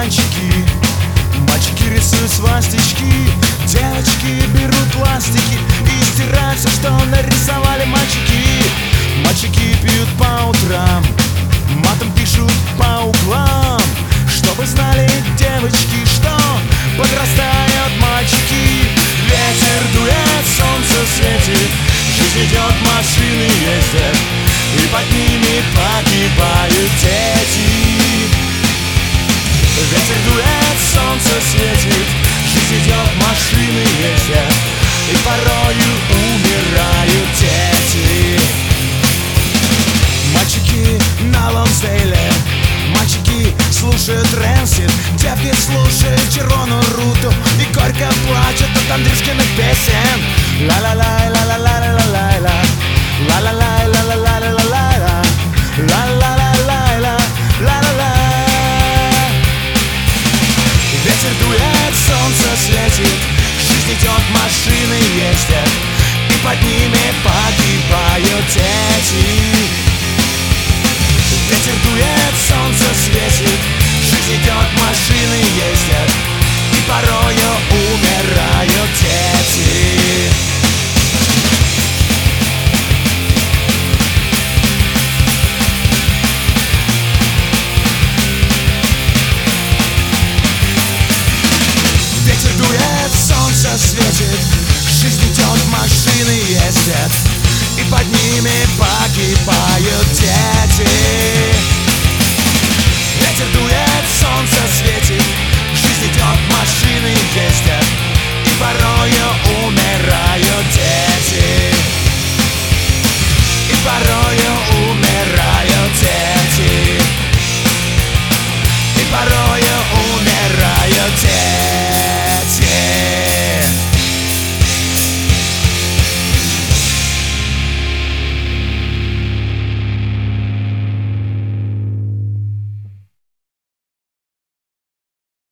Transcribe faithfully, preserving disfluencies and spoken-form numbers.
мальчики. Мальчики рисуют свастички, девочки берут ластики и стирают все, что нарисовали мальчики. Мальчики пьют по утрам, матом пишут по углам, чтобы знали девочки, что подрастают мальчики. Ветер дует, солнце светит, жизнь идет, машины ездят, и под ними погибают дети. Ветер дует, солнце светит, жизнь идет, машины ездят, и порою умирают дети. Мальчики на Лонсдейле, мальчики слушают Рэнсид, девки слушают Червоную руту и горько плачут от Андрюшкиных песен. Ла-ла-лай, ла-ла-ла-ла-ла-ла, ла-ла-лай, ла-ла-ла-ла-ла-ла, ла-ла-ла-ла-ла, ла-ла-ла. Ветер дует, солнце светит, жизнь идет, машины ездят, и под ними погибают дети. Ветер дует, солнце светит, жизнь идет, машины ездят, и порою умирают дети. Ветер дует, солнце светит, жизнь идет, машины ездят, и под ними погибают дети.